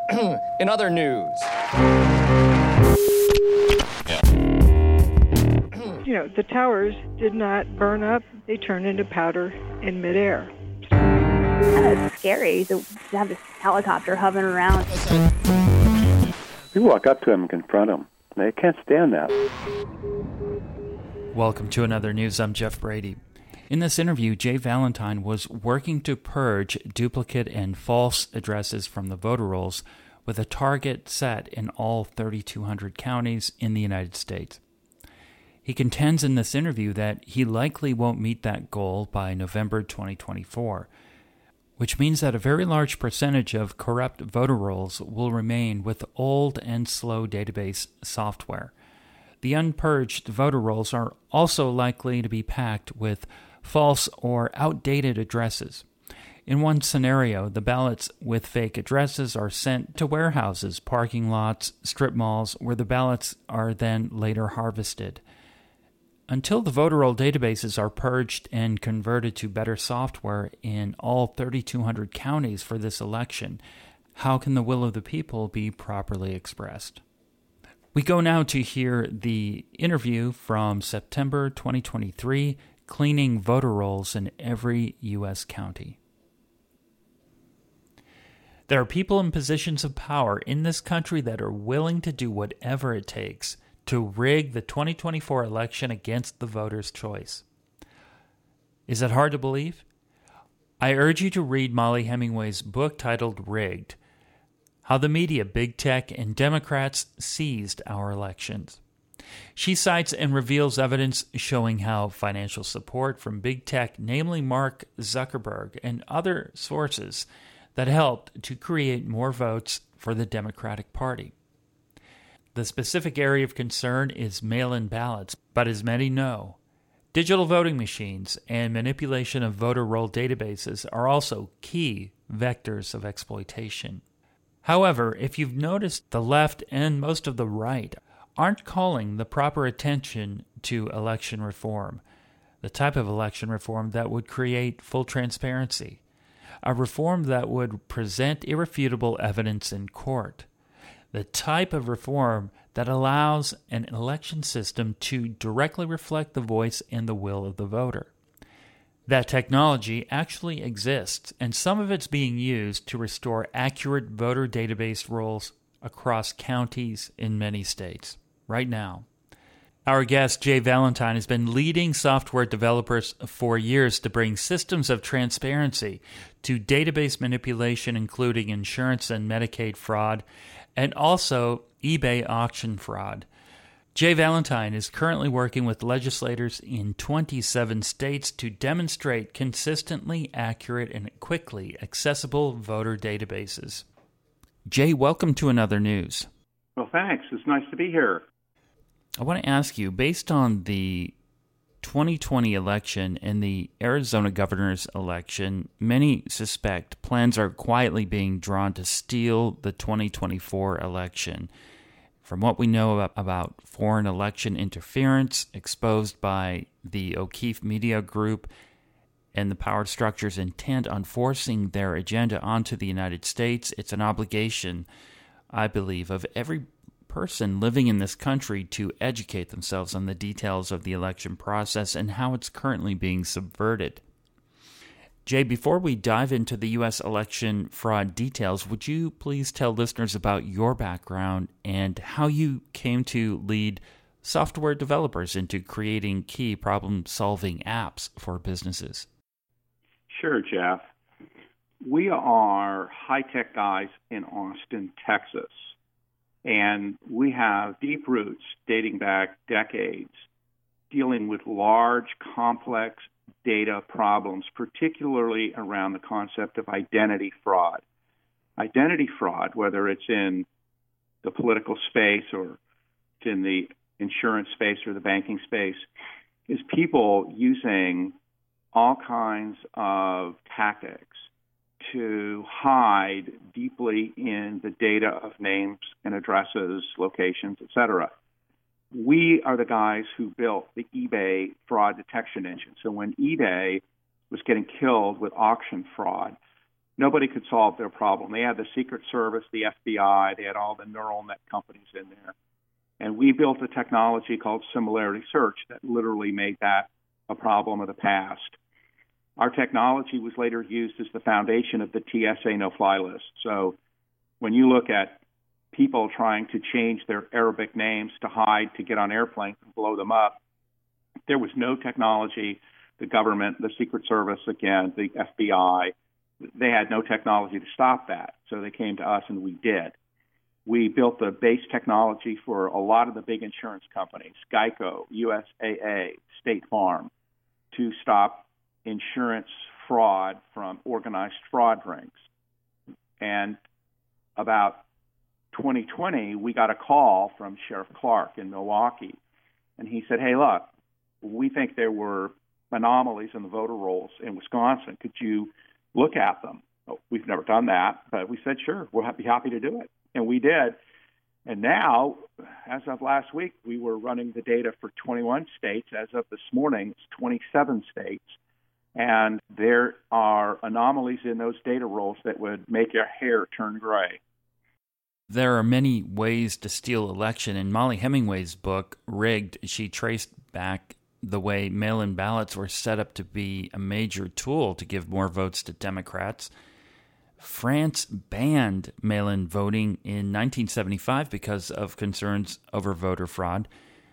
In other news. The towers did not burn up. They turned into powder in midair. It's scary to have this helicopter hovering around. You walk up to them and confront them. They can't stand that. Welcome to Another News. I'm Jeff Brady. In this interview, Jay Valentine was working to purge duplicate and false addresses from the voter rolls with a target set in all 3,200 counties in the United States. He contends in this interview that he likely won't meet that goal by November 2024, which means that a very large percentage of corrupt voter rolls will remain with old and slow database software. The unpurged voter rolls are also likely to be packed with false or outdated addresses. In one scenario, the ballots with fake addresses are sent to warehouses, parking lots, strip malls, where the ballots are then later harvested. Until the voter roll databases are purged and converted to better software in all 3,200 counties for this election, how can the will of the people be properly expressed? We go now to hear the interview from September 2023, Cleaning Voter Rolls in Every U.S. County. There are people in positions of power in this country that are willing to do whatever it takes to rig the 2024 election against the voters' choice. Is that hard to believe? I urge you to read Mollie Hemingway's book titled Rigged: How the Media, Big Tech, and Democrats Seized Our Elections. She cites and reveals evidence showing how financial support from big tech, namely Mark Zuckerberg and other sources, that helped to create more votes for the Democratic Party. The specific area of concern is mail-in ballots, but as many know, digital voting machines and manipulation of voter roll databases are also key vectors of exploitation. However, if you've noticed, the left and most of the right aren't calling the proper attention to election reform, the type of election reform that would create full transparency, a reform that would present irrefutable evidence in court, the type of reform that allows an election system to directly reflect the voice and the will of the voter. That technology actually exists, and some of it's being used to restore accurate voter database rolls across counties in many states right now. Our guest, Jay Valentine, has been leading software developers for years to bring systems of transparency to database manipulation, including insurance and Medicaid fraud, and also eBay auction fraud. Jay Valentine is currently working with legislators in 27 states to demonstrate consistently accurate and quickly accessible voter databases. Jay, welcome to Another News. Well, thanks. It's nice to be here. I want to ask you, based on the 2020 election and the Arizona governor's election, many suspect plans are quietly being drawn to steal the 2024 election. From what we know about foreign election interference exposed by the O'Keefe Media Group and the power structure's intent on forcing their agenda onto the United States, it's an obligation, I believe, of every person living in this country to educate themselves on the details of the election process and how it's currently being subverted. Jay, before we dive into the U.S. election fraud details, would you please tell listeners about your background and how you came to lead software developers into creating key problem-solving apps for businesses? Sure, Jeff. We are high-tech guys in Austin, Texas. And we have deep roots dating back decades dealing with large, complex data problems, particularly around the concept of identity fraud. Identity fraud, whether it's in the political space or it's in the insurance space or the banking space, is people using all kinds of tactics to hide deeply in the data of names and addresses, locations, etc. We are the guys who built the eBay fraud detection engine. So when eBay was getting killed with auction fraud, Nobody could solve their problem. They had the Secret Service, the FBI, they had all the neural net companies in there. And we built a technology called similarity search that literally made that a problem of the past. Our technology was later used as the foundation of the TSA no-fly list. So when you look at people trying to change their Arabic names to hide, to get on airplanes and blow them up, there was no technology. The government, the Secret Service, again, the FBI, they had no technology to stop that. So they came to us, and we did. We built the base technology for a lot of the big insurance companies, Geico, USAA, State Farm, to stop insurance fraud from organized fraud rings. And about 2020, we got a call from Sheriff Clark in Milwaukee, and he said, hey, look, we think there were anomalies in the voter rolls in Wisconsin. Could you look at them? Oh, we've never done that, but we said, sure, we'll be happy to do it. And we did. And now, as of last week, we were running the data for 21 states. As of this morning, it's 27 states. And there are anomalies in those data rolls that would make your hair turn gray. There are many ways to steal election. In Mollie Hemingway's book, Rigged, she traced back the way mail-in ballots were set up to be a major tool to give more votes to Democrats. France banned mail-in voting in 1975 because of concerns over voter fraud.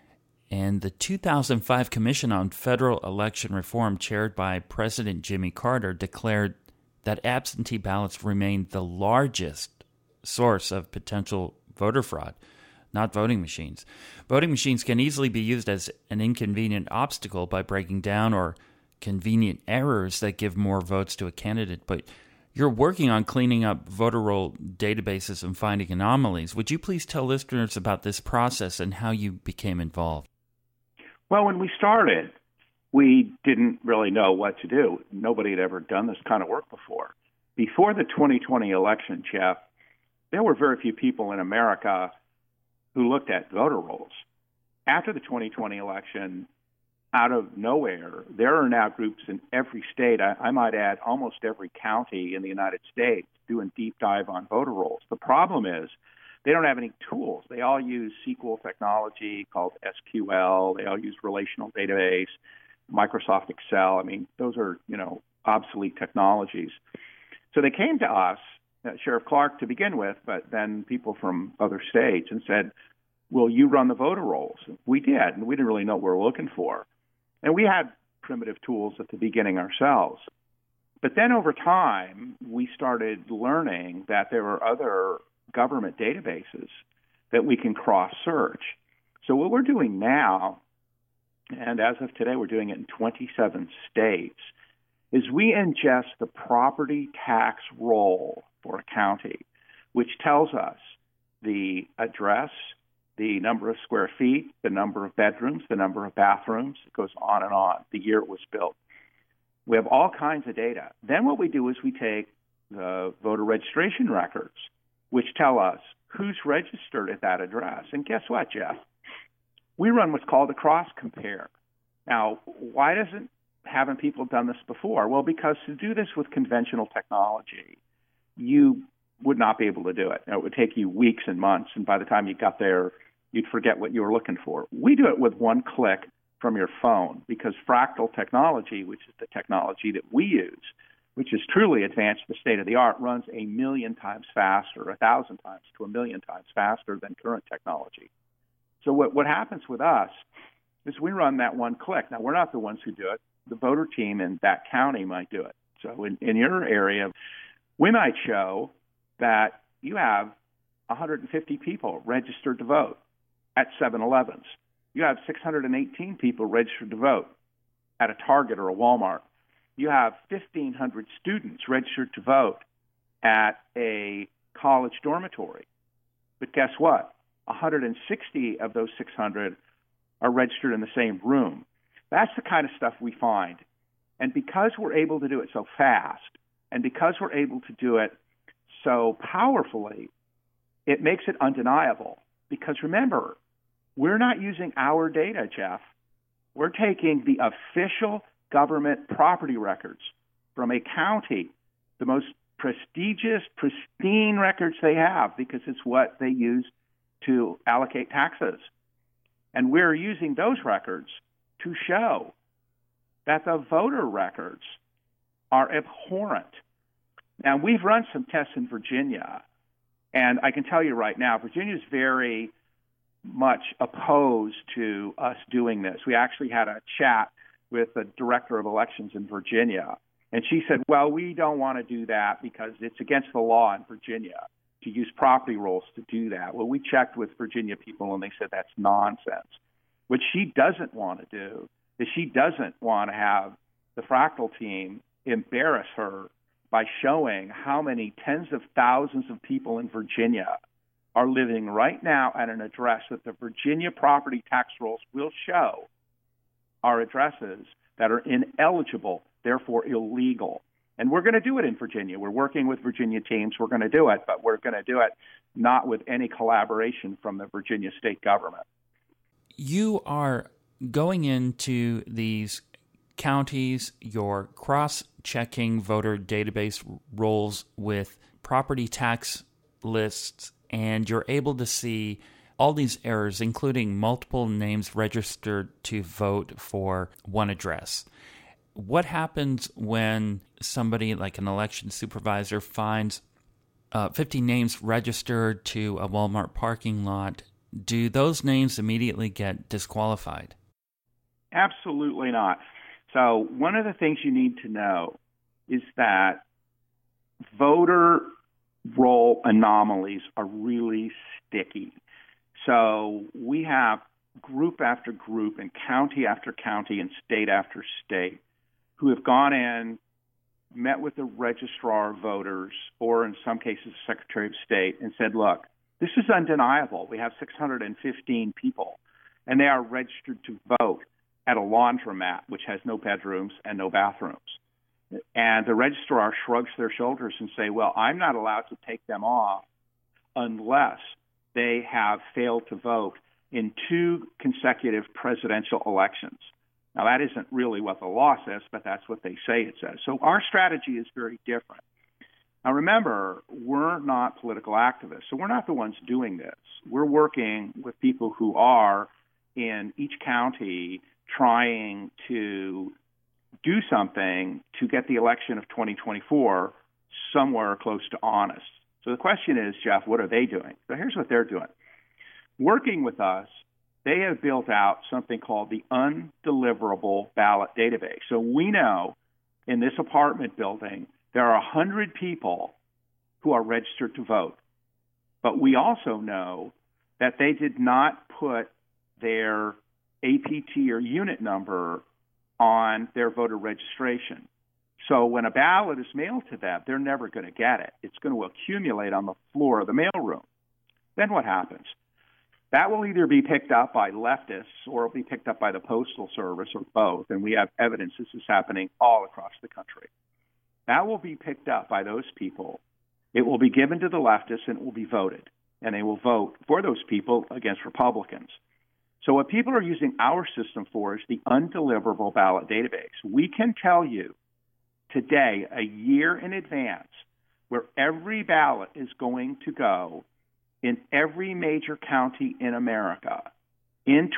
And the 2005 Commission on Federal Election Reform, chaired by President Jimmy Carter, declared that absentee ballots remained the largest source of potential voter fraud, not voting machines. Voting machines can easily be used as an inconvenient obstacle by breaking down or convenient errors that give more votes to a candidate, but you're working on cleaning up voter roll databases and finding anomalies. Would you please tell listeners about this process and how you became involved? Well, when we started, we didn't really know what to do. Nobody had ever done this kind of work before. Before the 2020 election, Jeff, there were very few people in America who looked at voter rolls. After the 2020 election, out of nowhere, there are now groups in every state, I might add almost every county in the United States, doing deep dive on voter rolls. The problem is they don't have any tools. They all use SQL technology called SQL. They all use relational database, Microsoft Excel. I mean, those are, obsolete technologies. So they came to us, Sheriff Clark to begin with, but then people from other states, and said, will you run the voter rolls? We did, and we didn't really know what we were looking for. And we had primitive tools at the beginning ourselves. But then over time, we started learning that there were other government databases that we can cross-search. So what we're doing now, and as of today, we're doing it in 27 states, is we ingest the property tax roll for a county, which tells us the address, the number of square feet, the number of bedrooms, the number of bathrooms. It goes on and on, the year it was built. We have all kinds of data. Then what we do is we take the voter registration records, which tell us who's registered at that address. And guess what, Jeff? We run what's called a cross-compare. Now, why haven't people done this before? Well, because to do this with conventional technology, you would not be able to do it. It would take you weeks and months, and by the time you got there, you'd forget what you were looking for. We do it with one click from your phone because fractal technology, which is the technology that we use, which is truly advanced, the state of the art, runs 1,000,000 times faster, 1,000 times to 1,000,000 times faster than current technology. So what happens with us is we run that one click. Now, we're not the ones who do it. The voter team in that county might do it. So in your area, we might show that you have 150 people registered to vote at 7-Elevens. You have 618 people registered to vote at a Target or a Walmart. You have 1,500 students registered to vote at a college dormitory. But guess what? 160 of those 600 are registered in the same room. That's the kind of stuff we find. And because we're able to do it so fast, and because we're able to do it so powerfully, it makes it undeniable. Because remember, we're not using our data, Jeff. We're taking the official government property records from a county, the most prestigious, pristine records they have because it's what they use to allocate taxes. And we're using those records to show that the voter records are abhorrent. Now, we've run some tests in Virginia, and I can tell you right now, Virginia is very much opposed to us doing this. We actually had a chat with the director of elections in Virginia, and she said, well, we don't want to do that because it's against the law in Virginia to use property rolls to do that. Well, we checked with Virginia people, and they said that's nonsense. What she doesn't want to do is she doesn't want to have the Fractal team embarrass her by showing how many tens of thousands of people in Virginia are living right now at an address that the Virginia property tax rolls will show are addresses that are ineligible, therefore illegal. And we're going to do it in Virginia. We're working with Virginia teams. We're going to do it, but we're going to do it not with any collaboration from the Virginia state government. You are going into these counties, you're cross-checking voter database rolls with property tax lists, and you're able to see all these errors, including multiple names registered to vote for one address. What happens when somebody like an election supervisor finds 50 names registered to a Walmart parking lot? Do those names immediately get disqualified? Absolutely not. So one of the things you need to know is that voter roll anomalies are really sticky. So we have group after group and county after county and state after state who have gone in, met with the registrar of voters, or in some cases, Secretary of State, and said, look, this is undeniable. We have 615 people, and they are registered to vote at a laundromat, which has no bedrooms and no bathrooms. And the registrar shrugs their shoulders and say, well, I'm not allowed to take them off unless they have failed to vote in 2 consecutive presidential elections. Now, that isn't really what the law says, but that's what they say it says. So our strategy is very different. Now, remember, we're not political activists, so we're not the ones doing this. We're working with people who are in each county trying to do something to get the election of 2024 somewhere close to honest. So the question is, Jeff, what are they doing? So here's what they're doing. Working with us, they have built out something called the undeliverable ballot database. So we know in this apartment building, there are 100 people who are registered to vote. But we also know that they did not put their APT or unit number on their voter registration. So when a ballot is mailed to them, they're never going to get it. It's going to accumulate on the floor of the mailroom. Then what happens? That will either be picked up by leftists or it'll be picked up by the Postal Service or both, and we have evidence this is happening all across the country. That will be picked up by those people. It will be given to the leftists and it will be voted, and they will vote for those people against Republicans. So what people are using our system for is the undeliverable ballot database. We can tell you today, a year in advance, where every ballot is going to go in every major county in America in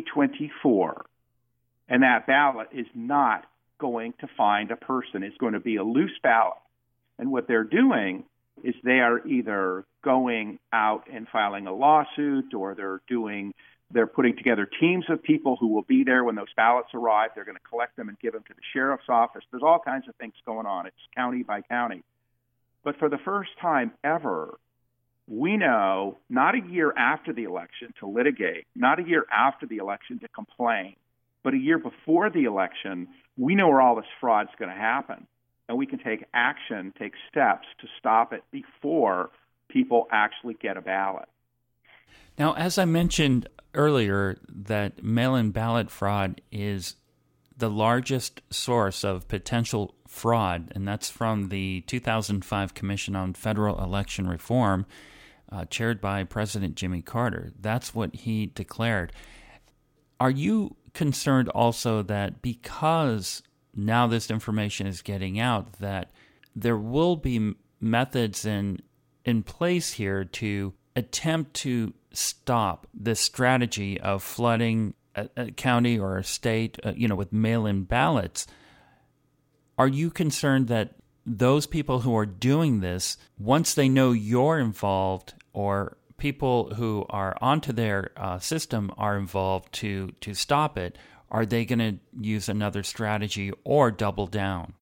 2024, and that ballot is not going to find a person. It's going to be a loose ballot. And what they're doing is they are either going out and filing a lawsuit, or they're putting together teams of people who will be there when those ballots arrive. They're going to collect them and give them to the sheriff's office. There's all kinds of things going on. It's county by county. But for the first time ever, we know not a year after the election to litigate, not a year after the election to complain, but a year before the election, we know where all this fraud's going to happen. And we can take action, take steps to stop it before people actually get a ballot. Now, as I mentioned earlier, that mail-in ballot fraud is the largest source of potential fraud, and that's from the 2005 Commission on Federal Election Reform, chaired by President Jimmy Carter. That's what he declared. Are you concerned also that because now this information is getting out, that there will be methods in place here to attempt to stop this strategy of flooding a county or a state, with mail-in ballots. Are you concerned that those people who are doing this, once they know you're involved or people who are onto their system are involved to stop it, are they going to use another strategy or double down?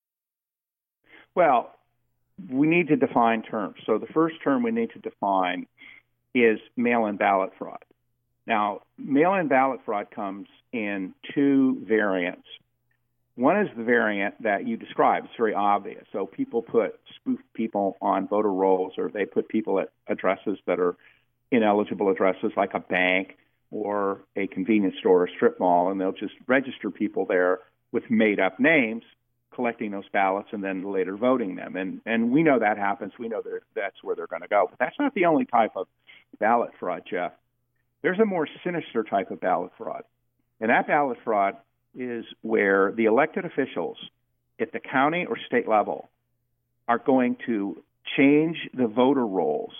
Well, we need to define terms. So the first term we need to define is mail-in ballot fraud. Now, mail-in ballot fraud comes in two variants. One is the variant that you described. It's very obvious. So people spoof people on voter rolls, or they put people at addresses that are ineligible addresses like a bank or a convenience store or strip mall, and they'll just register people there with made-up names, collecting those ballots and then later voting them. And we know that happens. We know that's where they're going to go. But that's not the only type of ballot fraud, Jeff. There's a more sinister type of ballot fraud. And that ballot fraud is where the elected officials at the county or state level are going to change the voter rolls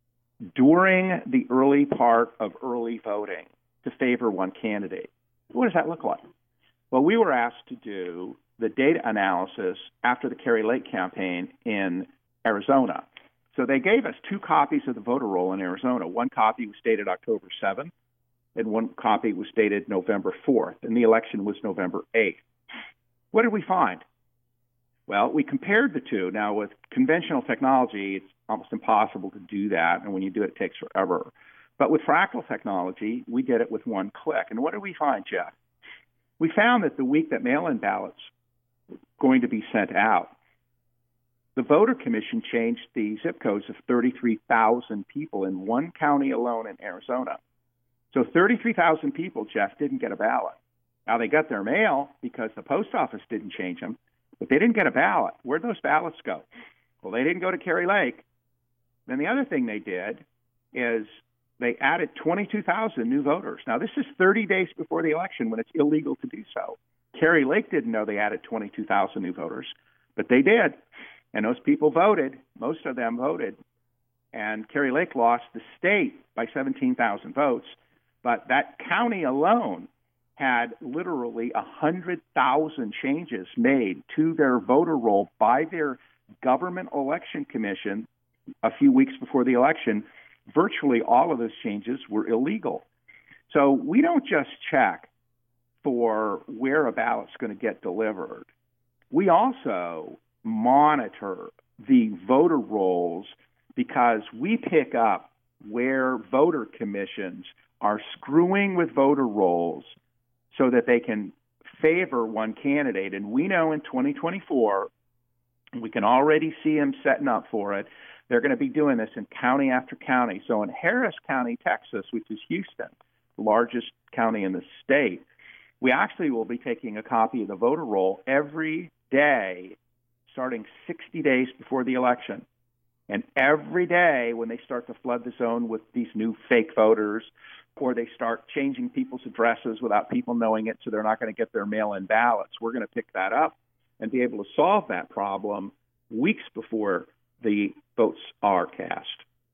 during the early part of early voting to favor one candidate. What does that look like? Well, we were asked to do the data analysis after the Kari Lake campaign in Arizona. So they gave us two copies of the voter roll in Arizona. One copy was dated October 7th, and one copy was dated November 4th, and the election was November 8th. What did we find? Well, we compared the two. Now, with conventional technology, it's almost impossible to do that, and when you do it, it takes forever. But with fractal technology, we did it with one click. And what did we find, Jeff? We found that the week that mail-in ballots were going to be sent out, the Voter Commission changed the zip codes of 33,000 people in one county alone in Arizona. So 33,000 people, Jeff, didn't get a ballot. Now, they got their mail because the post office didn't change them, but they didn't get a ballot. Where'd those ballots go? Well, they didn't go to Kari Lake. Then the other thing they did is they added 22,000 new voters. Now, this is 30 days before the election when it's illegal to do so. Kari Lake didn't know they added 22,000 new voters, but they did. And those people voted. Most of them voted. And Kari Lake lost the state by 17,000 votes. But that county alone had literally 100,000 changes made to their voter roll by their government election commission a few weeks before the election. Virtually all of those changes were illegal. So we don't just check for where a ballot's going to get delivered. We also monitor the voter rolls because we pick up where voter commissions are screwing with voter rolls so that they can favor one candidate. And we know in 2024, we can already see them setting up for it. They're going to be doing this in county after county. So in Harris County, Texas, which is Houston, the largest county in the state, we actually will be taking a copy of the voter roll every day starting 60 days before the election. And every day when they start to flood the zone with these new fake voters, or they start changing people's addresses without people knowing it so they're not going to get their mail-in ballots, we're going to pick that up and be able to solve that problem weeks before the votes are cast.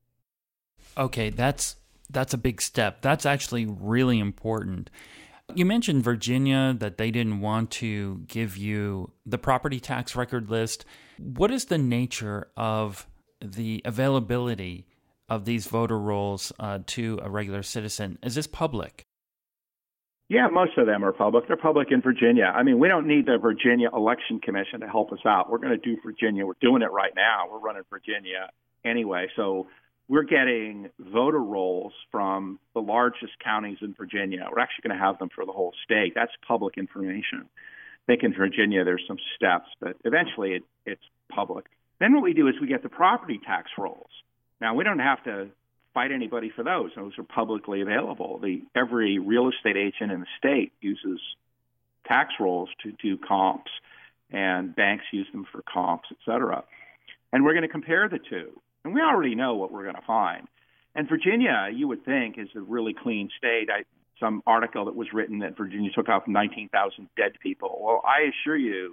Okay, that's a big step. That's actually really important. You mentioned Virginia, that they didn't want to give you the property tax record list. What is the nature of the availability of these voter rolls to a regular citizen? Is this public? Yeah, most of them are public. They're public in Virginia. I mean, we don't need the Virginia Election Commission to help us out. We're going to do Virginia. We're doing it right now. We're running Virginia anyway. So we're getting voter rolls from the largest counties in Virginia. We're actually going to have them for the whole state. That's public information. I think in Virginia there's some steps, but eventually it's public. Then what we do is we get the property tax rolls. Now, we don't have to fight anybody for those. Those are publicly available. Every real estate agent in the state uses tax rolls to do comps, and banks use them for comps, et cetera. And we're going to compare the two. And we already know what we're going to find. And Virginia, you would think, is a really clean state. Some article that was written that Virginia took off 19,000 dead people. Well, I assure you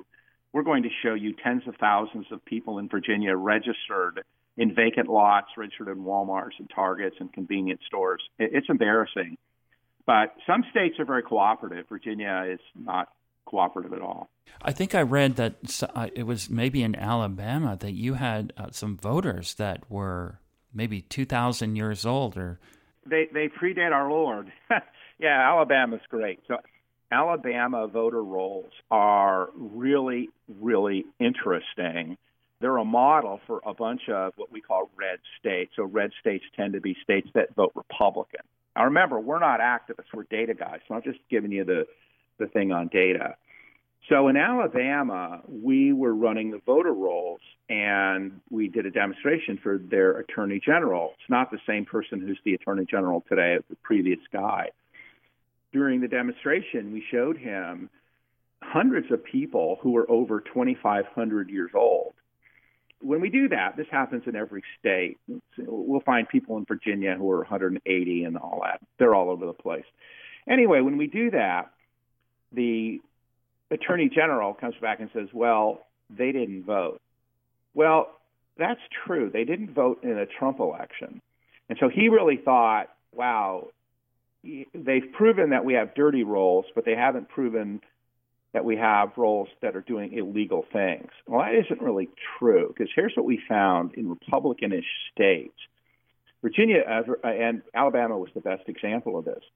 we're going to show you tens of thousands of people in Virginia registered in vacant lots, registered in Walmarts and Targets and convenience stores. It's embarrassing. But some states are very cooperative. Virginia is not cooperative at all. I think I read that it was maybe in Alabama that you had some voters that were maybe 2,000 years old. Or They predate our Lord. Yeah, Alabama's great. So Alabama voter rolls are really, really interesting. They're a model for a bunch of what we call red states. So red states tend to be states that vote Republican. Now remember, we're not activists, we're data guys, so I'm just giving you the thing on data. So in Alabama, we were running the voter rolls, and we did a demonstration for their attorney general. It's not the same person who's the attorney general today, it's the previous guy. During the demonstration, we showed him hundreds of people who were over 2,500 years old. When we do that, this happens in every state. We'll find people in Virginia who are 180 and all that. They're all over the place. Anyway, when we do that, the attorney general comes back and says, well, they didn't vote. Well, that's true. They didn't vote in a Trump election. And so he really thought, wow, they've proven that we have dirty rolls, but they haven't proven that we have rolls that are doing illegal things. Well, that isn't really true, because here's what we found in Republican-ish states. Virginia and Alabama was the best example of this.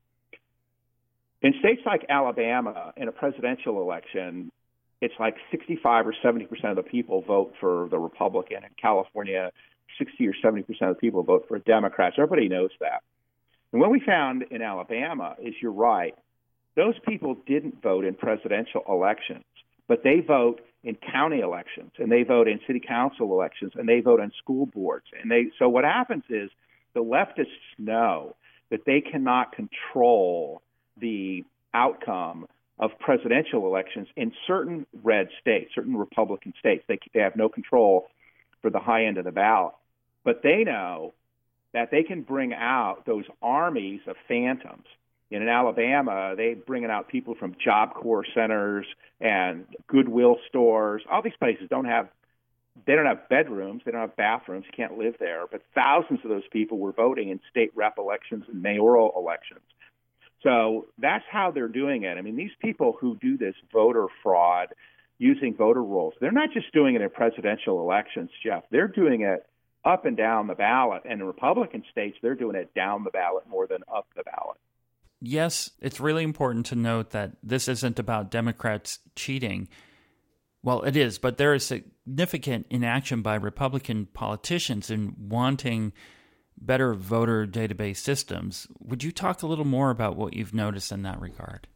In states like Alabama, in a presidential election, it's like 65 or 70% of the people vote for the Republican. In California, 60 or 70% of the people vote for a Democrat. So everybody knows that. And what we found in Alabama is, you're right, those people didn't vote in presidential elections, but they vote in county elections, and they vote in city council elections, and they vote on school boards. So what happens is the leftists know that they cannot control the outcome of presidential elections in certain red states, certain Republican states. They have no control for the high end of the ballot. But they know that they can bring out those armies of phantoms. In Alabama, they bringing out people from Job Corps centers and Goodwill stores. All these places don't have bedrooms, they don't have bathrooms, you can't live there. But thousands of those people were voting in state rep elections and mayoral elections. So that's how they're doing it. I mean, these people who do this voter fraud using voter rolls, they're not just doing it in presidential elections, Jeff. They're doing it up and down the ballot. And in Republican states, they're doing it down the ballot more than up the ballot. Yes, it's really important to note that this isn't about Democrats cheating. Well, it is, but there is significant inaction by Republican politicians in wanting better voter database systems. Would you talk a little more about what you've noticed in that regard?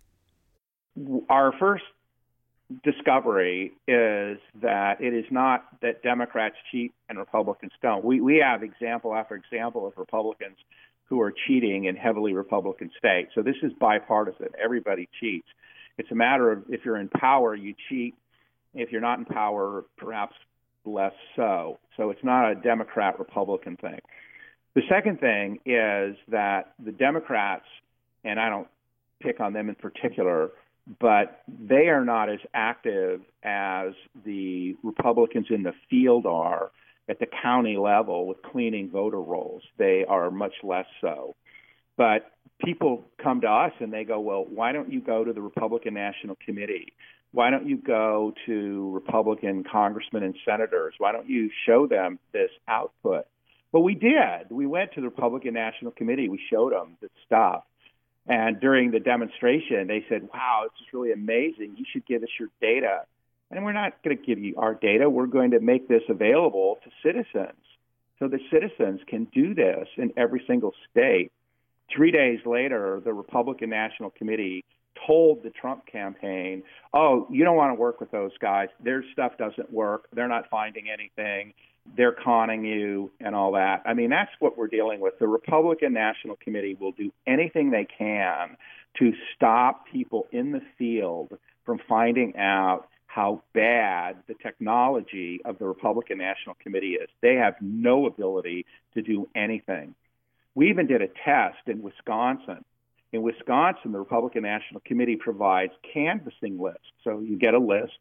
Our first discovery is that it is not that Democrats cheat and Republicans don't. We have example after example of Republicans who are cheating in heavily Republican states. So this is bipartisan. Everybody cheats. It's a matter of, if you're in power, you cheat. If you're not in power, perhaps less so. So it's not a Democrat-Republican thing. The second thing is that the Democrats, and I don't pick on them in particular, but they are not as active as the Republicans in the field are at the county level with cleaning voter rolls. They are much less so. But people come to us and they go, well, why don't you go to the Republican National Committee? Why don't you go to Republican congressmen and senators? Why don't you show them this output? Well, we did. We went to the Republican National Committee. We showed them this stuff. And during the demonstration, they said, wow, this is really amazing. You should give us your data. And we're not going to give you our data. We're going to make this available to citizens so that citizens can do this in every single state. 3 days later, the Republican National Committee told the Trump campaign, oh, you don't want to work with those guys. Their stuff doesn't work. They're not finding anything. They're conning you and all that. I mean, that's what we're dealing with. The Republican National Committee will do anything they can to stop people in the field from finding out how bad the technology of the Republican National Committee is. They have no ability to do anything. We even did a test in Wisconsin. In Wisconsin, the Republican National Committee provides canvassing lists. So you get a list,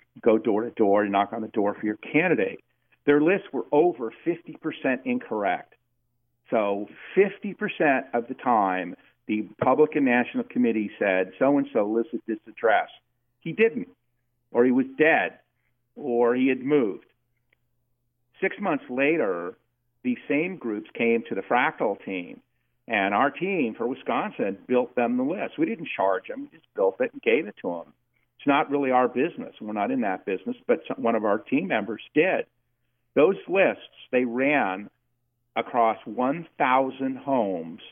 go door to door and knock on the door for your candidate. Their lists were over 50% incorrect. So 50% of the time, the Republican National Committee said, so-and-so lives at this address. He didn't, or he was dead, or he had moved. 6 months later, these same groups came to the Fractal team, and our team for Wisconsin built them the list. We didn't charge them. We just built it and gave it to them. It's not really our business. We're not in that business, but one of our team members did. Those lists, they ran across 1,000 homes.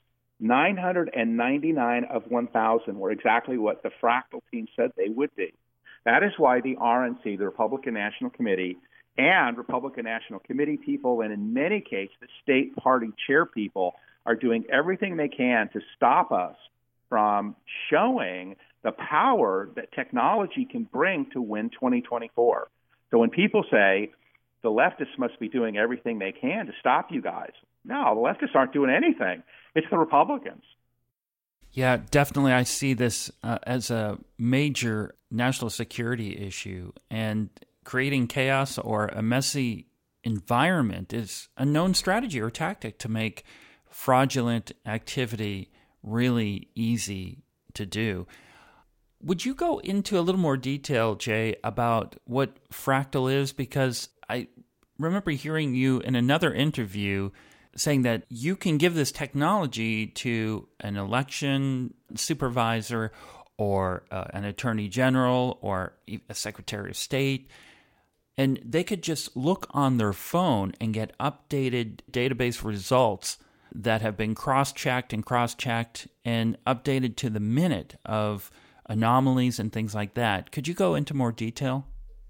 999 of 1,000 were exactly what the Fractal team said they would be. That is why the RNC, the Republican National Committee, and Republican National Committee people, and in many cases, the state party chair people, are doing everything they can to stop us from showing the power that technology can bring to win 2024. So when people say the leftists must be doing everything they can to stop you guys, no, the leftists aren't doing anything. It's the Republicans. Yeah, definitely. I see this as a major national security issue, and creating chaos or a messy environment is a known strategy or tactic to make fraudulent activity really easy to do. Would you go into a little more detail, Jay, about what Fractal is? Because I remember hearing you in another interview saying that you can give this technology to an election supervisor or an attorney general or a secretary of state, and they could just look on their phone and get updated database results that have been cross-checked and updated to the minute of anomalies and things like that. Could you go into more detail?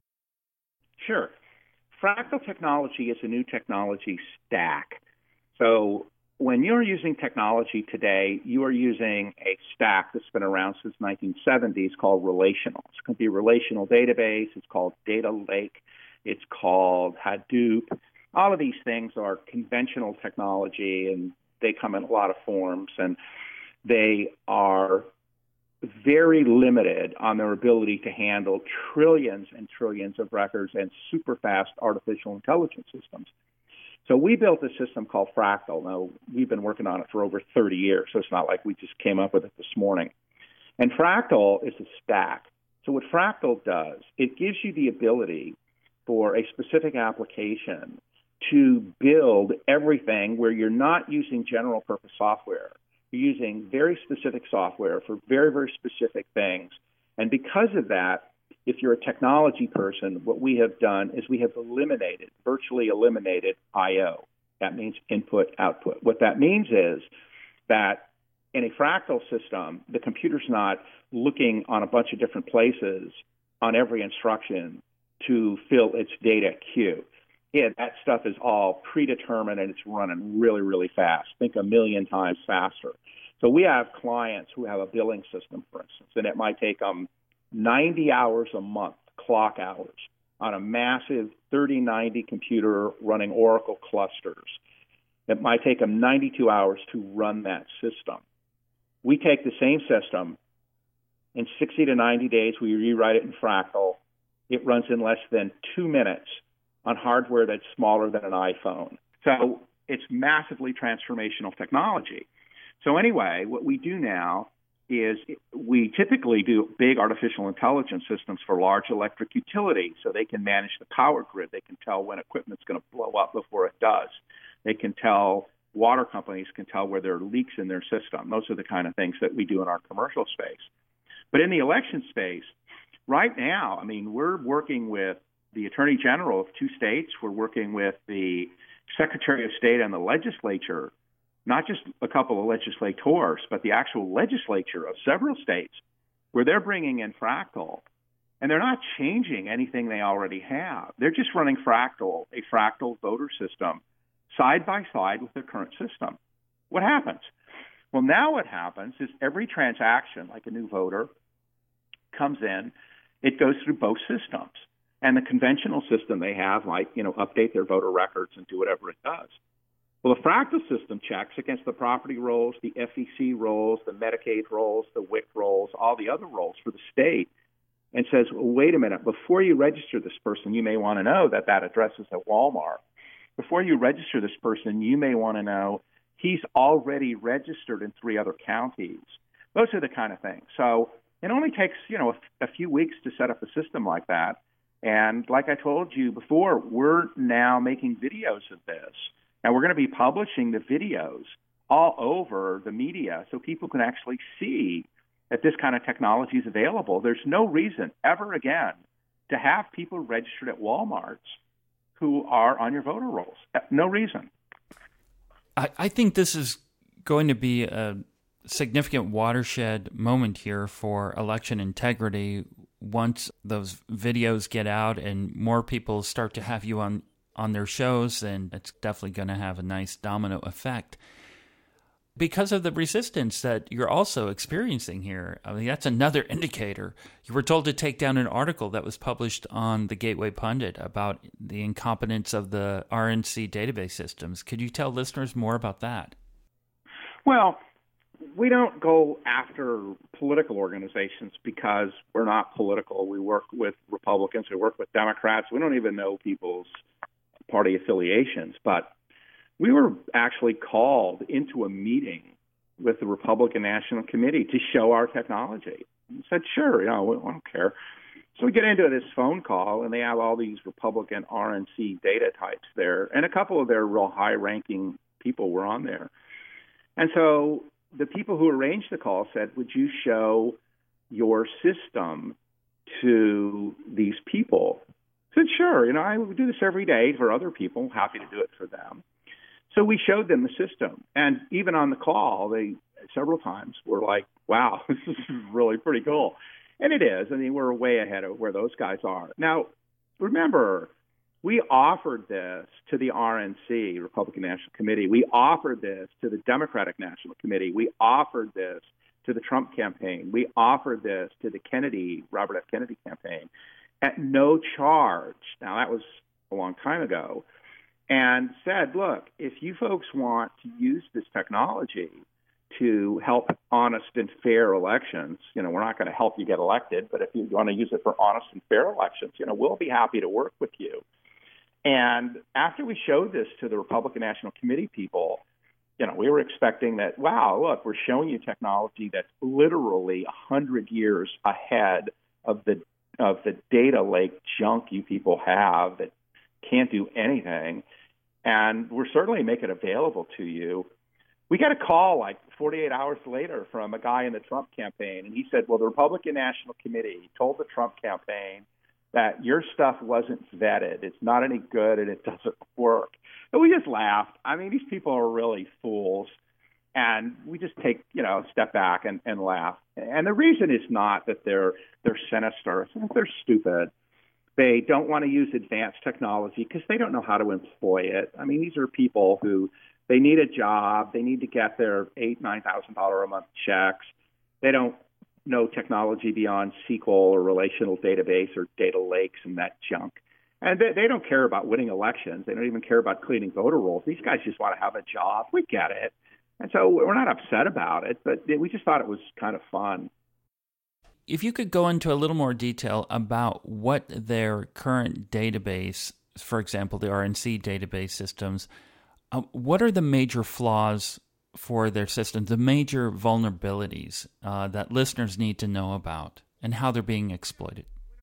Sure. Fractal technology is a new technology stack. So when you're using technology today, you are using a stack that's been around since 1970s called relational. It's going to be a relational database. It's called data lake. It's called Hadoop. All of these things are conventional technology, and they come in a lot of forms, and they are very limited on their ability to handle trillions and trillions of records and super fast artificial intelligence systems. So we built a system called Fractal. Now, we've been working on it for over 30 years, so it's not like we just came up with it this morning. And Fractal is a stack. So what Fractal does, it gives you the ability for a specific application to build everything where you're not using general purpose software. You're using very specific software for very, very specific things. And because of that, if you're a technology person, what we have done is we have virtually eliminated I/O. That means input, output. What that means is that in a Fractal system, the computer's not looking on a bunch of different places on every instruction to fill its data queue. That stuff is all predetermined, and it's running really, really fast. Think 1 million times faster. So we have clients who have a billing system, for instance, and it might take them 90 hours a month, clock hours, on a massive 3090 computer running Oracle clusters. It might take them 92 hours to run that system. We take the same system, in 60 to 90 days, we rewrite it in Fractal. It runs in less than 2 minutes on hardware that's smaller than an iPhone. So it's massively transformational technology. So anyway, what we do now is we typically do big artificial intelligence systems for large electric utilities so they can manage the power grid. They can tell when equipment's going to blow up before it does. They can tell, water companies can tell where there are leaks in their system. Those are the kind of things that we do in our commercial space. But in the election space, right now, I mean, we're working with the Attorney General of 2 states. We're working with the Secretary of State and the legislature, not just a couple of legislators, but the actual legislature of several states, where they're bringing in Fractal. And they're not changing anything they already have. They're just running Fractal, a Fractal voter system, side by side with their current system. What happens? Well, now what happens is every transaction, like a new voter, comes in, it goes through both systems. And the conventional system they have might, update their voter records and do whatever it does. Well, the Fractal system checks against the property rolls, the FEC rolls, the Medicaid rolls, the WIC rolls, all the other rolls for the state. and says, well, wait a minute, before you register this person, you may want to know that that address is at Walmart. Before you register this person, you may want to know he's already registered in 3 other counties. Those are the kind of things. So it only takes, a few weeks to set up a system like that. And like I told you before, we're now making videos of this. And we're going to be publishing the videos all over the media so people can actually see that this kind of technology is available. There's no reason ever again to have people registered at Walmarts who are on your voter rolls. No reason. I think this is going to be a significant watershed moment here for election integrity once those videos get out and more people start to have you on their shows, and it's definitely going to have a nice domino effect. Because of the resistance that you're also experiencing here, I mean, that's another indicator. You were told to take down an article that was published on the Gateway Pundit about the incompetence of the RNC database systems. Could you tell listeners more about that? Well, we don't go after political organizations because we're not political. We work with Republicans. We work with Democrats. We don't even know people's party affiliations, but we were actually called into a meeting with the Republican National Committee to show our technology. We said, sure, we don't care. So we get into this phone call, and they have all these Republican RNC data types there, and a couple of their real high-ranking people were on there. And so the people who arranged the call said, would you show your system to these people? I said, sure, I would do this every day for other people. Happy to do it for them. So we showed them the system. And even on the call, they several times were like, wow, this is really pretty cool. And it is. I mean, we're way ahead of where those guys are. Now, remember, we offered this to the RNC, Republican National Committee. We offered this to the Democratic National Committee. We offered this to the Trump campaign. We offered this to the Robert F. Kennedy campaign at no charge. Now, that was a long time ago. And said, look, if you folks want to use this technology to help honest and fair elections, we're not going to help you get elected, but if you want to use it for honest and fair elections, we'll be happy to work with you. And after we showed this to the Republican National Committee people, we were expecting that, wow, look, we're showing you technology that's literally 100 years ahead of the data lake junk you people have that can't do anything. And we're certainly make it available to you. We got a call like 48 hours later from a guy in the Trump campaign, and he said, well, the Republican National Committee told the Trump campaign that your stuff wasn't vetted. It's not any good, and it doesn't work. And we just laughed. I mean, these people are really fools. And we just take, a step back and laugh. And the reason is not that they're sinister. It's that they're stupid. They don't want to use advanced technology because they don't know how to employ it. I mean, these are people who they need a job. They need to get their $8,000, $9,000 a month checks. They don't know technology beyond SQL or relational database or data lakes and that junk. And they don't care about winning elections. They don't even care about cleaning voter rolls. These guys just want to have a job. We get it. And so we're not upset about it, but we just thought it was kind of fun. If you could go into a little more detail about what their current database, for example, the RNC database systems, what are the major flaws for their systems, the major vulnerabilities that listeners need to know about, and how they're being exploited?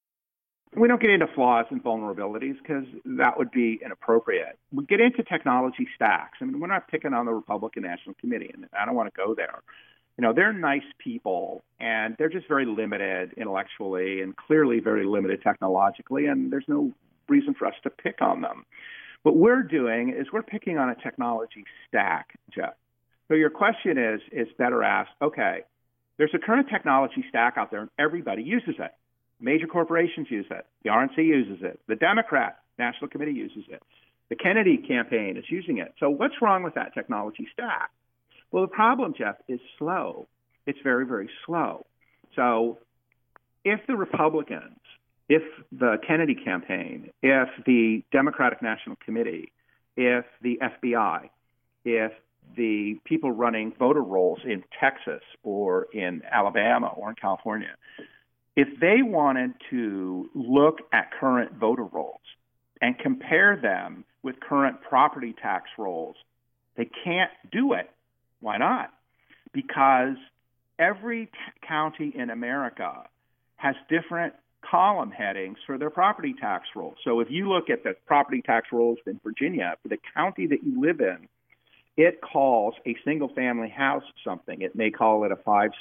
We don't get into flaws and vulnerabilities because that would be inappropriate. We get into technology stacks. I mean, we're not picking on the Republican National Committee, and I don't want to go there. They're nice people, and they're just very limited intellectually and clearly very limited technologically, and there's no reason for us to pick on them. What we're doing is we're picking on a technology stack, Jeff. So your question is better asked, okay, there's a current technology stack out there, and everybody uses it. Major corporations use it. The RNC uses it. The Democrat National Committee uses it. The Kennedy campaign is using it. So what's wrong with that technology stack? Well, the problem, Jeff, is slow. It's very, very slow. So if the Republicans, if the Kennedy campaign, if the Democratic National Committee, if the FBI, if the people running voter rolls in Texas or in Alabama or in California, if they wanted to look at current voter rolls and compare them with current property tax rolls, they can't do it. Why not? Because every county in America has different column headings for their property tax rolls. So if you look at the property tax rolls in Virginia, for the county that you live in, it calls a single-family house something. It may call it a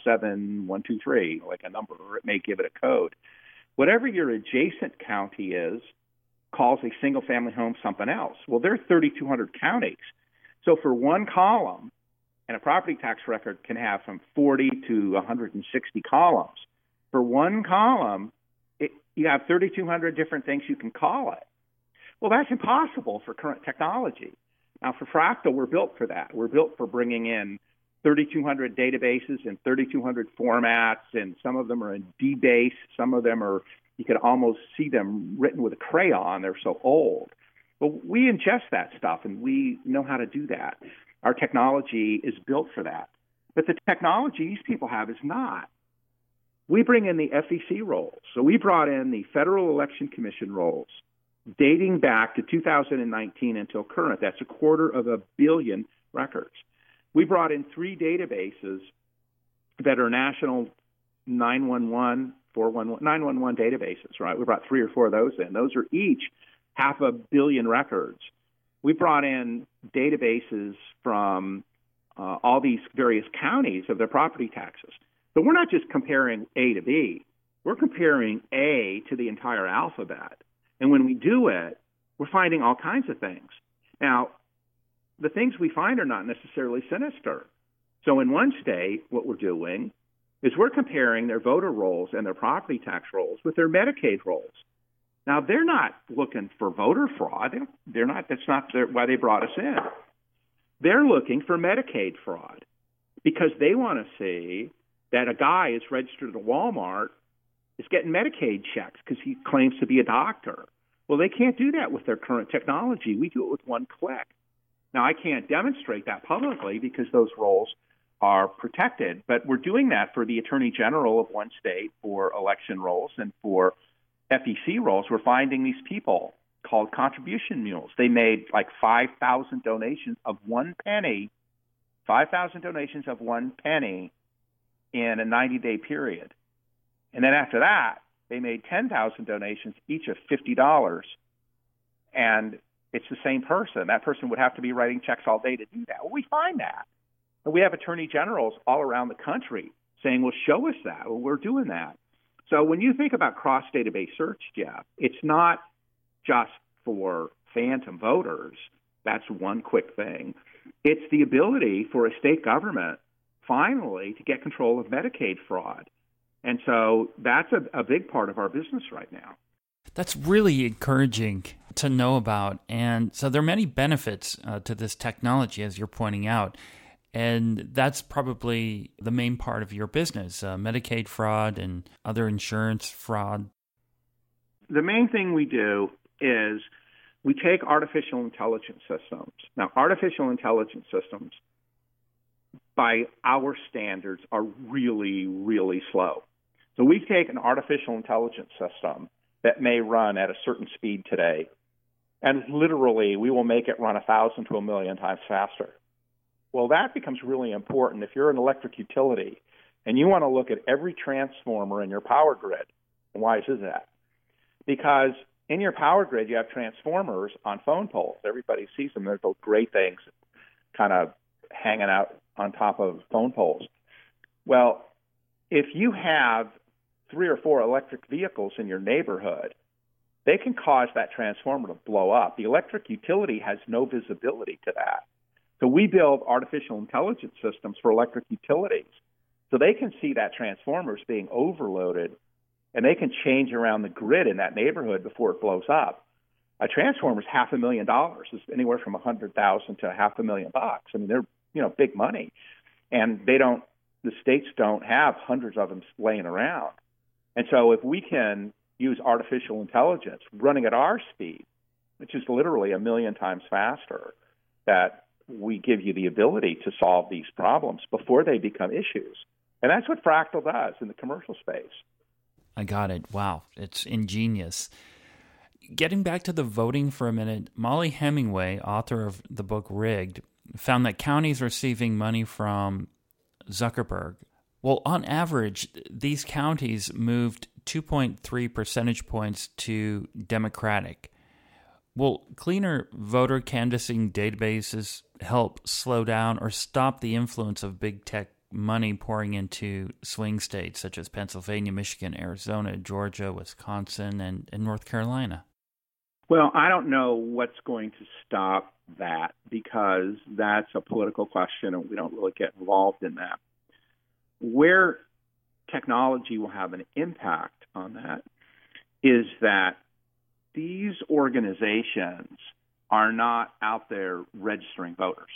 57123, like a number, or it may give it a code. Whatever your adjacent county is calls a single-family home something else. Well, there are 3,200 counties. So for one column, and a property tax record can have from 40 to 160 columns. For one column, you have 3,200 different things you can call it. Well, that's impossible for current technology. Now, for Fractal, we're built for that. We're built for bringing in 3,200 databases and 3,200 formats, and some of them are in DBase. Some of them are, you could almost see them written with a crayon. They're so old. But we ingest that stuff, and we know how to do that. Our technology is built for that. But the technology these people have is not. We bring in the FEC rolls. So we brought in the Federal Election Commission rolls dating back to 2019 until current. That's 250 million records. We brought in 3 databases that are national 911, 411, 911 databases, right? We brought 3 or 4 of those in. Those are each 500 million records. We brought in databases from all these various counties of their property taxes. So we're not just comparing A to B. We're comparing A to the entire alphabet. And when we do it, we're finding all kinds of things. Now, the things we find are not necessarily sinister. So in one state, what we're doing is we're comparing their voter rolls and their property tax rolls with their Medicaid rolls. Now, they're not looking for voter fraud. They're not. That's not why they brought us in. They're looking for Medicaid fraud because they want to see that a guy is registered at Walmart is getting Medicaid checks because he claims to be a doctor. Well, they can't do that with their current technology. We do it with one click. Now, I can't demonstrate that publicly because those rolls are protected, but we're doing that for the Attorney General of one state for election rolls, and for FEC rolls, we're finding these people called contribution mules. They made like 5,000 donations of 1 penny, 5,000 donations of 1 penny in a 90-day period. And then after that, they made 10,000 donations, each of $50. And it's the same person. That person would have to be writing checks all day to do that. Well, we find that. And we have attorney generals all around the country saying, well, show us that. Well, we're doing that. So when you think about cross-database search, Jeff, it's not just for phantom voters. That's one quick thing. It's the ability for a state government finally to get control of Medicaid fraud. And so that's a big part of our business right now. That's really encouraging to know about. And so there are many benefits to this technology, as you're pointing out. And that's probably the main part of your business, Medicaid fraud and other insurance fraud. The main thing we do is we take artificial intelligence systems. Now, artificial intelligence systems, by our standards, are really, really slow. So we take an artificial intelligence system that may run at a certain speed today, and literally we will make it run 1,000 to 1,000,000 times faster. Well, that becomes really important if you're an electric utility and you want to look at every transformer in your power grid. And why is that? Because in your power grid, you have transformers on phone poles. Everybody sees them. They're those gray things kind of hanging out on top of phone poles. Well, if you have 3 or 4 electric vehicles in your neighborhood, they can cause that transformer to blow up. The electric utility has no visibility to that. So we build artificial intelligence systems for electric utilities so they can see that transformer is being overloaded, and they can change around the grid in that neighborhood before it blows up. A transformer is $500,000. It's anywhere from $100,000 to $500,000. I mean, they're big money, and the states don't have hundreds of them laying around. And so if we can use artificial intelligence running at our speed, which is literally 1,000,000 times faster, that we give you the ability to solve these problems before they become issues. And that's what Fractal does in the commercial space. I got it. Wow, it's ingenious. Getting back to the voting for a minute, Molly Hemingway, author of the book Rigged, found that counties receiving money from Zuckerberg, well, on average, these counties moved 2.3 percentage points to Democratic. Will cleaner voter canvassing databases help slow down or stop the influence of big tech money pouring into swing states such as Pennsylvania, Michigan, Arizona, Georgia, Wisconsin, and North Carolina? Well, I don't know what's going to stop that because that's a political question and we don't really get involved in that. Where technology will have an impact on that is that these organizations are not out there registering voters.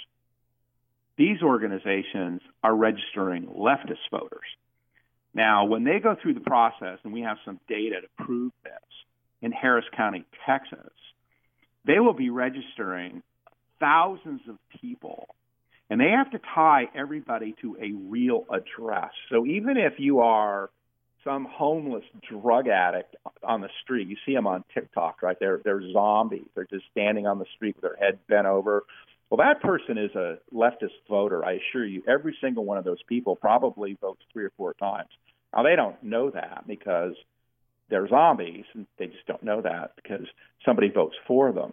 These organizations are registering leftist voters. Now, when they go through the process, and we have some data to prove this, in Harris County, Texas, they will be registering thousands of people, and they have to tie everybody to a real address. So even if you are some homeless drug addict on the street, you see them on TikTok, right? They're zombies. They're just standing on the street with their head bent over. Well, that person is a leftist voter, I assure you. Every single one of those people probably votes 3 or 4 times. Now, they don't know that because they're zombies, and they just don't know that because somebody votes for them.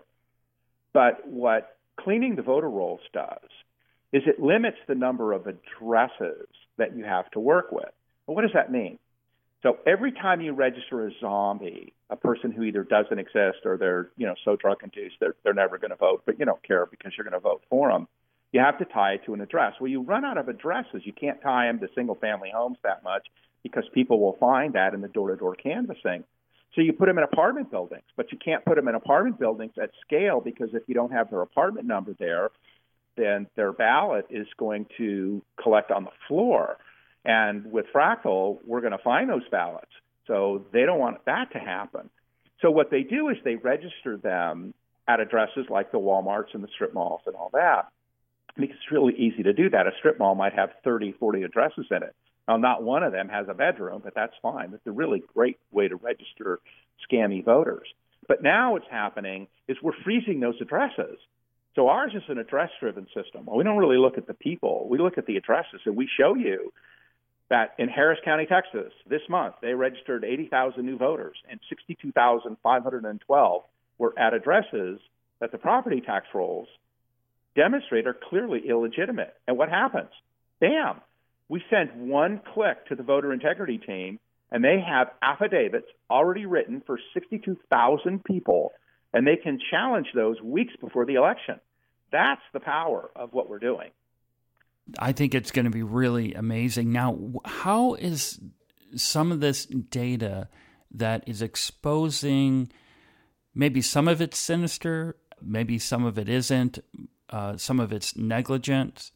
But what cleaning the voter rolls does is it limits the number of addresses that you have to work with. Well, what does that mean? So every time you register a zombie, a person who either doesn't exist or they're so drug-induced they're never going to vote, but you don't care because you're going to vote for them, you have to tie it to an address. Well, you run out of addresses. You can't tie them to single-family homes that much because people will find that in the door-to-door canvassing. So you put them in apartment buildings, but you can't put them in apartment buildings at scale because if you don't have their apartment number there, then their ballot is going to collect on the floor. And with Fractal, we're going to find those ballots. So they don't want that to happen. So what they do is they register them at addresses like the Walmarts and the strip malls and all that. Because it's really easy to do that. A strip mall might have 30, 40 addresses in it. Now, not one of them has a bedroom, but that's fine. It's a really great way to register scammy voters. But now what's happening is we're freezing those addresses. So ours is an address-driven system. Well, we don't really look at the people. We look at the addresses, and we show you that in Harris County, Texas, this month, they registered 80,000 new voters, and 62,512 were at addresses that the property tax rolls demonstrate are clearly illegitimate. And what happens? Bam! We send one click to the voter integrity team, and they have affidavits already written for 62,000 people, and they can challenge those weeks before the election. That's the power of what we're doing. I think it's going to be really amazing. Now, how is some of this data that is exposing, maybe some of it's sinister, maybe some of it isn't, some of it's negligent,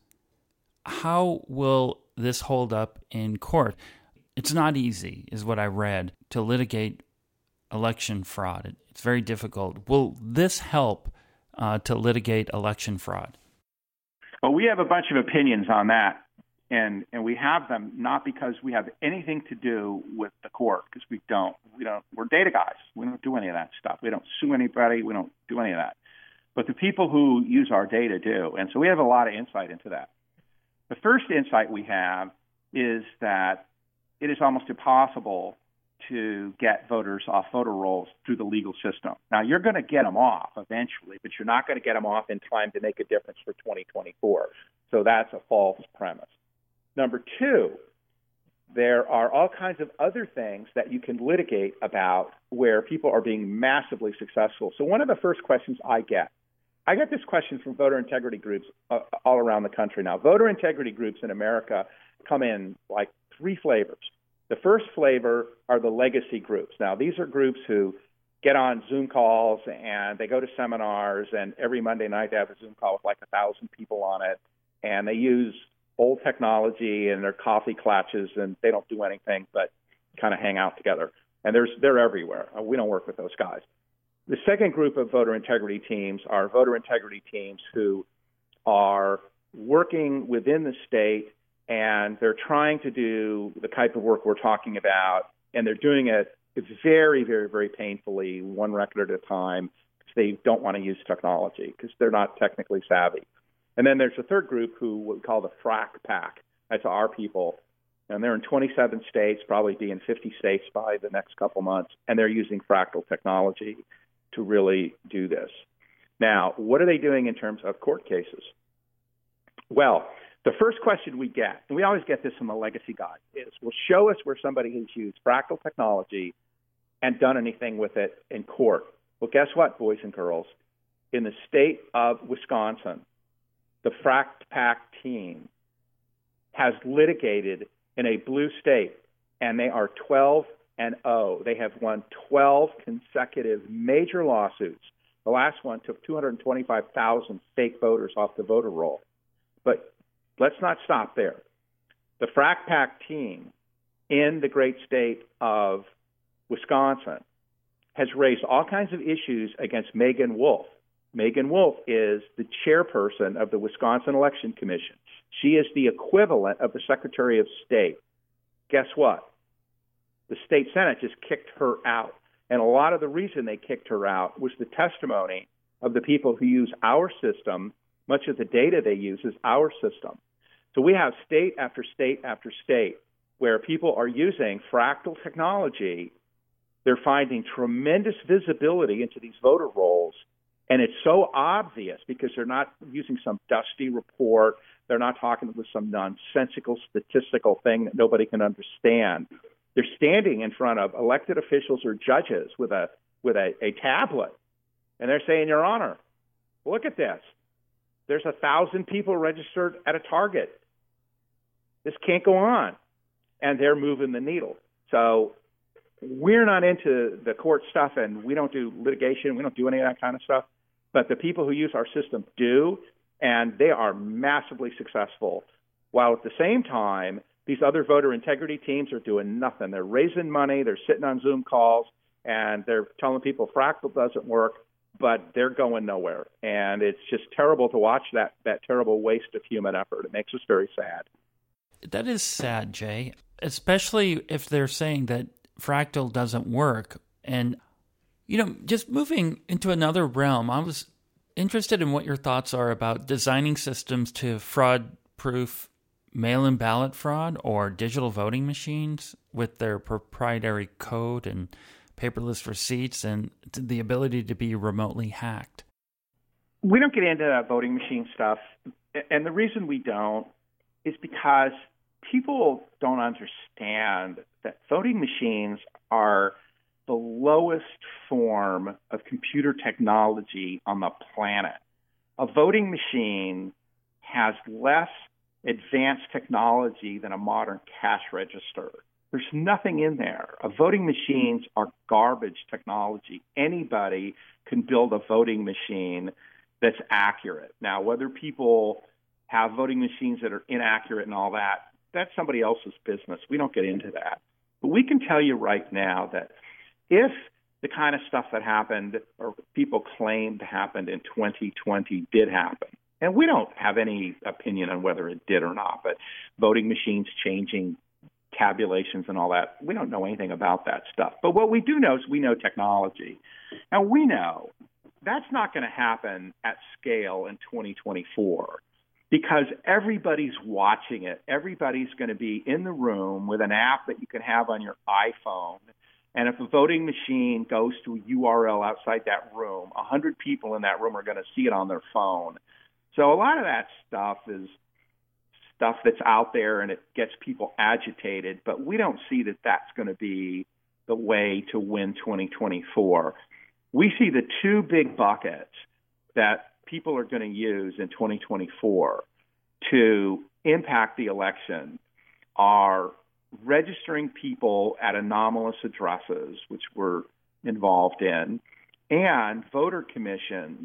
how will this hold up in court? It's not easy, is what I read, to litigate election fraud. It's very difficult. Will this help to litigate election fraud? Well, we have a bunch of opinions on that, and we have them not because we have anything to do with the court, because we don't. We're data guys. We don't do any of that stuff. We don't sue anybody. We don't do any of that. But the people who use our data do, and so we have a lot of insight into that. The first insight we have is that it is almost impossible to get voters off voter rolls through the legal system. Now, you're going to get them off eventually, but you're not going to get them off in time to make a difference for 2024. So that's a false premise. Number two, there are all kinds of other things that you can litigate about where people are being massively successful. So one of the first questions I get this question from voter integrity groups all around the country now. Voter integrity groups in America come in like 3 flavors. The first flavor are the legacy groups. Now, these are groups who get on Zoom calls and they go to seminars, and every Monday night they have a Zoom call with like 1,000 people on it, and they use old technology and their coffee clutches, and they don't do anything but kind of hang out together. And they're everywhere. We don't work with those guys. The second group of voter integrity teams are voter integrity teams who are working within the state, and they're trying to do the type of work we're talking about and they're doing it very, very, very painfully, one record at a time, because they don't want to use technology because they're not technically savvy. And then there's a third group who we call the Frack Pack. That's our people. And they're in 27 states, probably be in 50 states by the next couple months. And they're using fractal technology to really do this. Now, what are they doing in terms of court cases? Well, the first question we get, and we always get this from the legacy guide, is, well, show us where somebody has used fractal technology and done anything with it in court. Well, guess what, boys and girls? In the state of Wisconsin, the Frack Pack team has litigated in a blue state, and they are 12-0. They have won 12 consecutive major lawsuits. The last one took 225,000 fake voters off the voter roll. But let's not stop there. The Frack Pack team in the great state of Wisconsin has raised all kinds of issues against Megan Wolf. Megan Wolf is the chairperson of the Wisconsin Election Commission. She is the equivalent of the Secretary of State. Guess what? The state Senate just kicked her out. And a lot of the reason they kicked her out was the testimony of the people who use our system. Much of the data they use is our system. So we have state after state after state where people are using fractal technology. They're finding tremendous visibility into these voter rolls. And it's so obvious because they're not using some dusty report. They're not talking with some nonsensical statistical thing that nobody can understand. They're standing in front of elected officials or judges with a tablet, and they're saying, Your Honor, look at this. There's 1,000 people registered at a target. This can't go on. And they're moving the needle. So we're not into the court stuff, and we don't do litigation. We don't do any of that kind of stuff. But the people who use our system do, and they are massively successful. While at the same time, these other voter integrity teams are doing nothing. They're raising money. They're sitting on Zoom calls, and they're telling people fractal doesn't work, but they're going nowhere. And it's just terrible to watch that terrible waste of human effort. It makes us very sad. That is sad, Jay, especially if they're saying that fractal doesn't work. And, just moving into another realm, I was interested in what your thoughts are about designing systems to fraud-proof mail-in ballot fraud or digital voting machines with their proprietary code and paperless receipts and the ability to be remotely hacked. We don't get into that voting machine stuff. And the reason we don't is because people don't understand that voting machines are the lowest form of computer technology on the planet. A voting machine has less advanced technology than a modern cash register. There's nothing in there. Voting machines are garbage technology. Anybody can build a voting machine that's accurate. Now, whether people have voting machines that are inaccurate and all that, that's somebody else's business. We don't get into that. But we can tell you right now that if the kind of stuff that happened or people claimed happened in 2020 did happen, and we don't have any opinion on whether it did or not, but voting machines changing tabulations and all that, we don't know anything about that stuff. But what we do know is we know technology. And we know that's not going to happen at scale in 2024 because everybody's watching it. Everybody's going to be in the room with an app that you can have on your iPhone. And if a voting machine goes to a URL outside that room, 100 people in that room are going to see it on their phone. So a lot of that stuff is stuff that's out there and it gets people agitated, but we don't see that that's going to be the way to win 2024. We see the two big buckets that people are going to use in 2024 to impact the election are registering people at anomalous addresses, which we're involved in, and voter commissions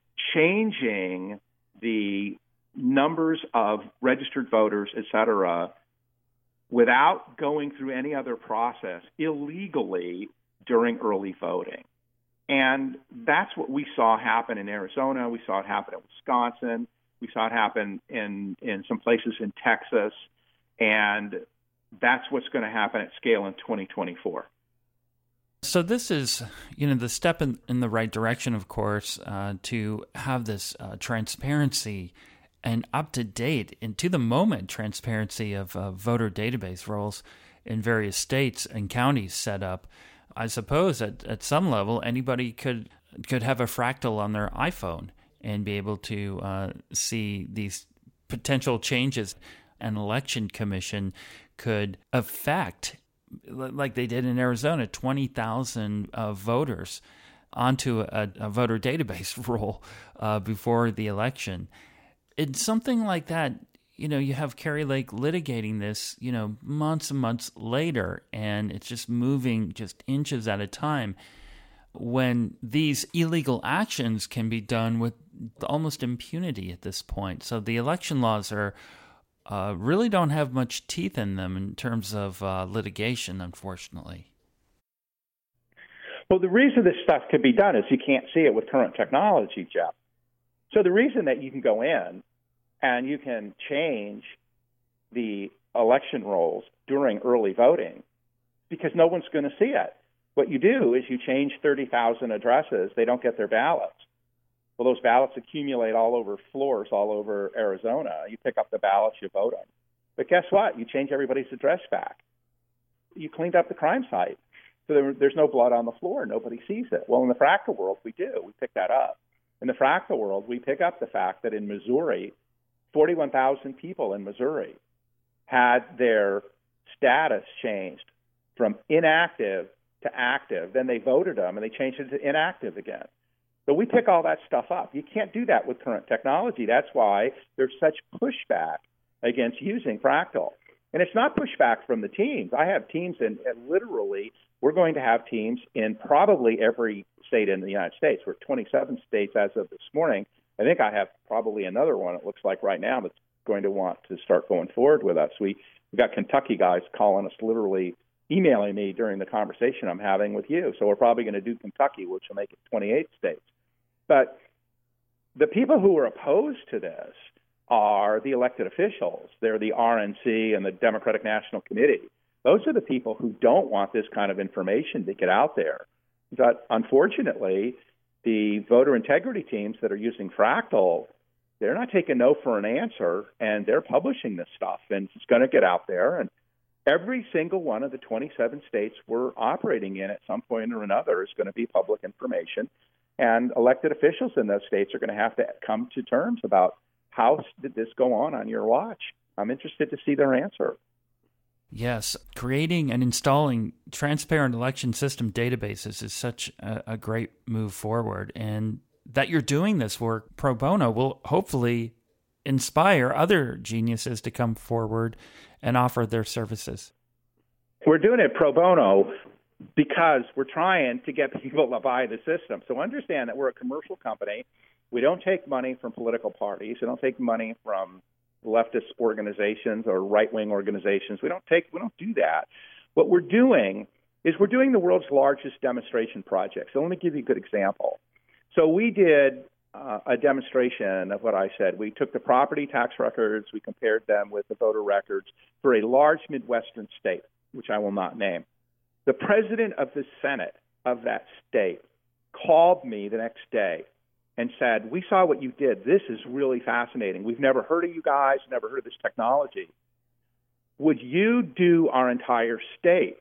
changing the numbers of registered voters, et cetera, without going through any other process illegally during early voting. And that's what we saw happen in Arizona. We saw it happen in Wisconsin. We saw it happen in some places in Texas. And that's what's going to happen at scale in 2024. So this is, the step in the right direction, of course, to have this transparency and up-to-date and to-the-moment transparency of voter database rolls in various states and counties set up. I suppose at some level anybody could have a fractal on their iPhone and be able to see these potential changes. An election commission could affect, like they did in Arizona, 20,000 voters onto a voter database roll before the election. In something like that, you have Kari Lake litigating this, months and months later, and it's just moving just inches at a time when these illegal actions can be done with almost impunity at this point. So the election laws are really don't have much teeth in them in terms of litigation, unfortunately. Well, the reason this stuff can be done is you can't see it with current technology, Jeff. So the reason that you can go in and you can change the election rolls during early voting because no one's going to see it. What you do is you change 30,000 addresses. They don't get their ballots. Well, those ballots accumulate all over floors all over Arizona. You pick up the ballots, you vote them. But guess what? You change everybody's address back. You cleaned up the crime site. So there's no blood on the floor. Nobody sees it. Well, in the fractal world, we do. We pick that up. In the fractal world, we pick up the fact that in Missouri, 41,000 people in Missouri had their status changed from inactive to active. Then they voted them, and they changed it to inactive again. So we pick all that stuff up. You can't do that with current technology. That's why there's such pushback against using fractal. And it's not pushback from the teams. I have teams and literally we're going to have teams in probably every state in the United States. We're 27 states as of this morning. I think I have probably another one, it looks like right now, that's going to want to start going forward with us. We've got Kentucky guys calling us, literally emailing me during the conversation I'm having with you. So we're probably going to do Kentucky, which will make it 28 states. But the people who are opposed to this are the elected officials. They're the RNC and the Democratic National Committee. Those are the people who don't want this kind of information to get out there. But unfortunately, the voter integrity teams that are using fractal, they're not taking no for an answer, and they're publishing this stuff, and it's going to get out there. And every single one of the 27 states we're operating in at some point or another is going to be public information. And elected officials in those states are going to have to come to terms about how did this go on your watch. I'm interested to see their answer. Yes, creating and installing transparent election system databases is such a great move forward. And that you're doing this work pro bono will hopefully inspire other geniuses to come forward and offer their services. We're doing it pro bono because we're trying to get people to buy the system. So understand that we're a commercial company. We don't take money from political parties. We don't take money from leftist organizations or right-wing organizations. We don't do that. What we're doing is we're doing the world's largest demonstration project. So let me give you a good example. So we did a demonstration of what I said. We took the property tax records, we compared them with the voter records for a large Midwestern state, which I will not name. The president of the Senate of that state called me the next day and said, "We saw what you did. This is really fascinating. We've never heard of you guys, never heard of this technology. Would you do our entire state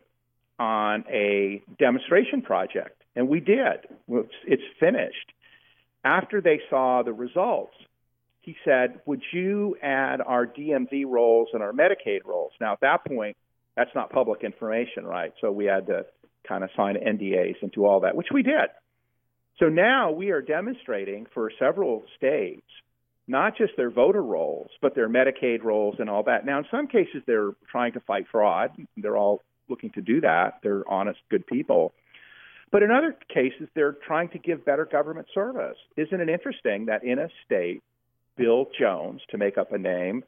on a demonstration project?" And we did. It's finished. After they saw the results, he said, "Would you add our DMV rolls and our Medicaid rolls?" Now, at that point, that's not public information, right? So we had to kind of sign NDAs and do all that, which we did. So now we are demonstrating for several states, not just their voter rolls, but their Medicaid rolls and all that. Now, in some cases, they're trying to fight fraud. They're all looking to do that. They're honest, good people. But in other cases, they're trying to give better government service. Isn't it interesting that in a state, Bill Jones, to make up a name,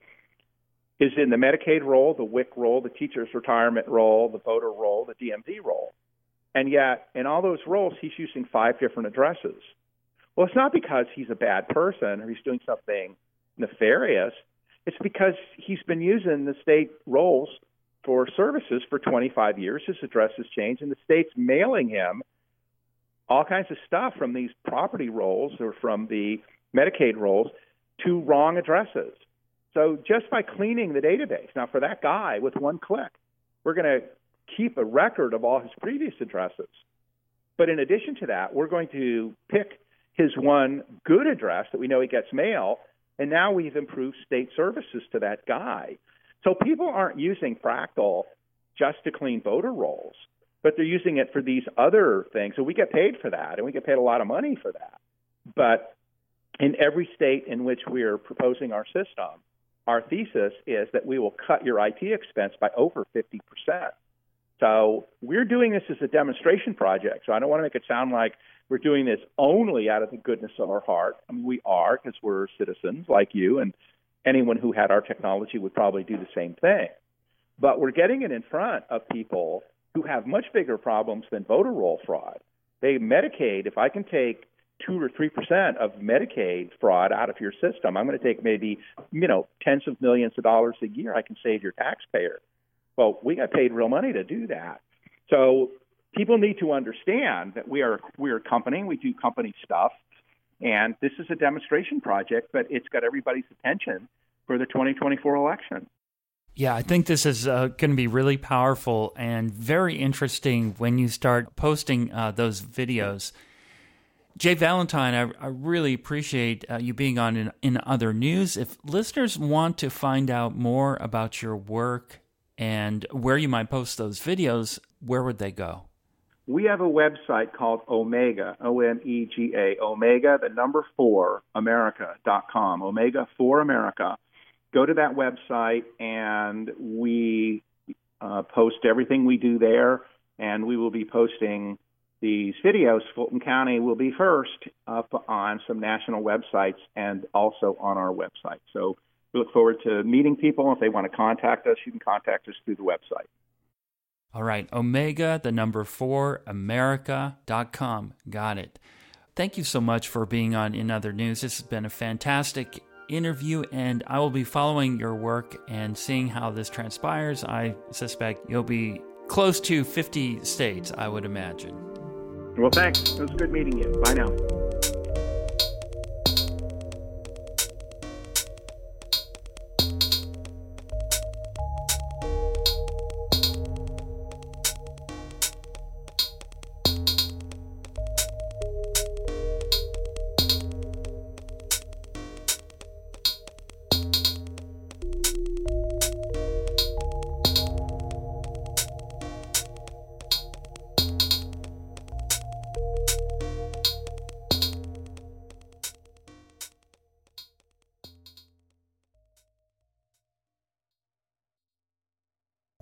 is in the Medicaid roll, the WIC roll, the teacher's retirement roll, the voter roll, the DMV roll. And yet, in all those roles, he's using 5 different addresses. Well, it's not because he's a bad person or he's doing something nefarious. It's because he's been using the state rolls for services for 25 years. His address has changed, and the state's mailing him all kinds of stuff from these property rolls or from the Medicaid rolls to wrong addresses. So just by cleaning the database, now for that guy with one click, we're going to keep a record of all his previous addresses. But in addition to that, we're going to pick his one good address that we know he gets mail, and now we've improved state services to that guy. So people aren't using Fractal just to clean voter rolls, but they're using it for these other things. So we get paid for that, and we get paid a lot of money for that. But in every state in which we're proposing our system, our thesis is that we will cut your IT expense by over 50%. So we're doing this as a demonstration project. So I don't want to make it sound like we're doing this only out of the goodness of our heart. I mean, we are, because we're citizens like you, and anyone who had our technology would probably do the same thing. But we're getting it in front of people who have much bigger problems than voter roll fraud. Medicaid, if I can take 2 or 3% of Medicaid fraud out of your system, I'm going to take maybe, tens of millions of dollars a year I can save your taxpayer. Well, we got paid real money to do that. So people need to understand that we're a company. We do company stuff. And this is a demonstration project, but it's got everybody's attention for the 2024 election. Yeah, I think this is going to be really powerful and very interesting when you start posting those videos. Jay Valentine, I really appreciate you being on in Other News. If listeners want to find out more about your work and where you might post those videos, where would they go? We have a website called Omega, O-M-E-G-A, Omega, 4, America.com, Omega for America. Go to that website, and we post everything we do there, and we will be posting these videos. Fulton County will be first up on some national websites and also on our website. So we look forward to meeting people. If they want to contact us, you can contact us through the website. All right, Omega, 4, America.com. Got it. Thank you so much for being on In Other News. This has been a fantastic interview, and I will be following your work and seeing how this transpires. I suspect you'll be close to 50 states, I would imagine. Well, thanks. It was good meeting you. Bye now.